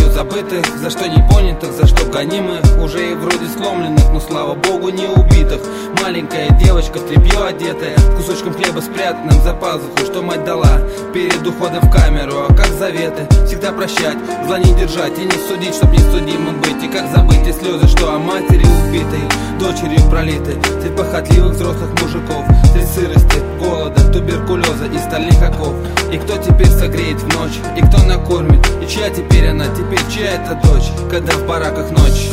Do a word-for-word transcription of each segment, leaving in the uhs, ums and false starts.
мною забытых, за что не понятых, за что гонимых, уже и вроде сломленных, но слава богу не убитых. Маленькая девочка, тряпье одетая, кусочком хлеба спрятанным за пазуху, что мать дала перед уходом в камеру. А как заветы, всегда прощать, зла не держать и не судить, чтоб не судимым быть. И как забыть те слезы, что о матери убитой, дочерью пролиты, средь похотливых взрослых мужиков, средь сырости, голода, туберкулеза и стальных оков. И кто теперь согреет в ночь, и кто накормит, и чья теперь она, теперь чья это дочь, когда в бараках ночь.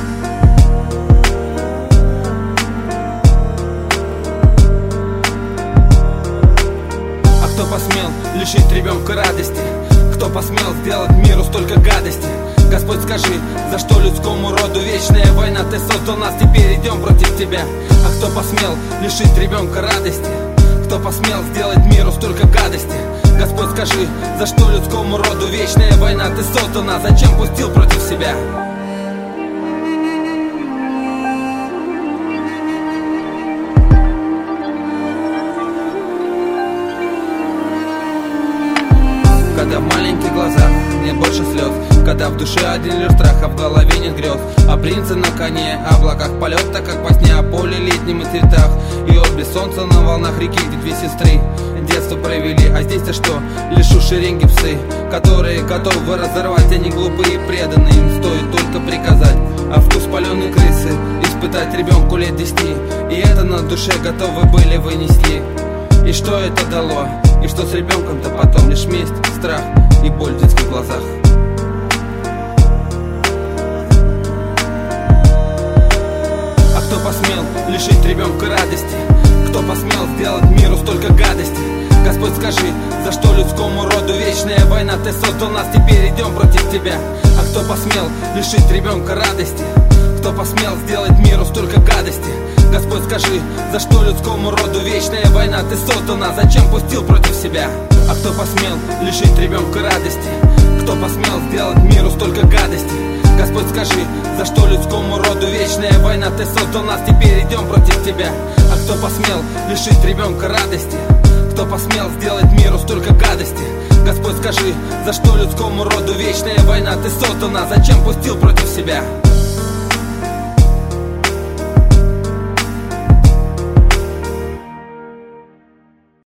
А кто посмел лишить ребенка радости? Кто посмел сделать миру столько гадости? Господь, скажи, за что людскому роду вечная война? Ты создал нас, теперь идем против тебя. А кто посмел лишить ребенка радости? Кто посмел сделать миру столько гадости? Господь, скажи, за что людскому роду вечная война? Ты создал нас, зачем пустил против себя? Когда в маленьких глазах нет больше слез, когда в душе один лишь страх, а в голове нет грез. А принцы на коне, о облаках полет, так как по сне, о поле летнем и цветах. И отблеск солнца на волнах реки, где две сестры детство провели. А здесь-то что? Лишь у шеренги псы, которые готовы разорвать. Они глупые и преданные, им стоит только приказать. А вкус паленой крысы испытать ребенку лет десяти, и это на душе готовы были вынести. И что это дало? И что с ребенком-то потом? Лишь месть, страх и боль в детских глазах. А кто посмел лишить ребенка радости? Кто посмел сделать миру столько гадости? Господь, скажи, за что людскому роду вечная война? Ты создал нас, теперь идем против тебя. А кто посмел лишить ребенка радости? Кто посмел сделать миру столько гадости? Господь, скажи, за что людскому роду вечная война? Ты создал нас, зачем пустил против себя? А кто посмел лишить ребенка радости? Кто посмел сделать миру столько гадости? Господь, скажи, за что людскому роду вечная война? Ты создал нас, теперь идем против тебя. А кто посмел лишить ребенка радости? Кто посмел сделать миру столько гадости? Господь, скажи, за что людскому роду вечная война? Ты создал нас, зачем пустил против себя?